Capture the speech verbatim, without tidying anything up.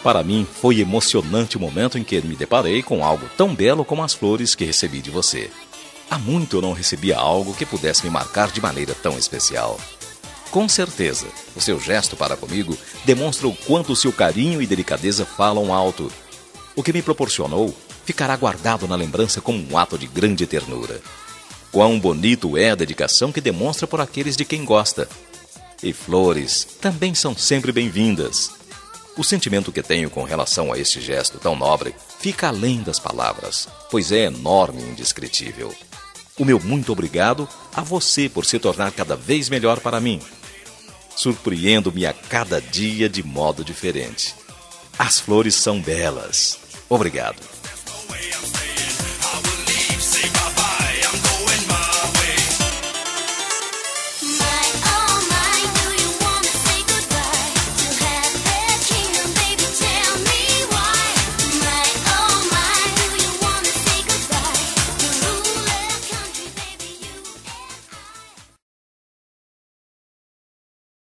Para mim, foi emocionante o momento em que me deparei com algo tão belo como as flores que recebi de você. Há muito eu não recebia algo que pudesse me marcar de maneira tão especial. Com certeza, o seu gesto para comigo demonstra o quanto o seu carinho e delicadeza falam alto. O que me proporcionou ficará guardado na lembrança como um ato de grande ternura. Quão bonito é a dedicação que demonstra por aqueles de quem gosta. E flores também são sempre bem-vindas. O sentimento que tenho com relação a este gesto tão nobre fica além das palavras, pois é enorme e indescritível. O meu muito obrigado a você por se tornar cada vez melhor para mim. Surpreendo-me a cada dia de modo diferente. As flores são belas. Obrigado.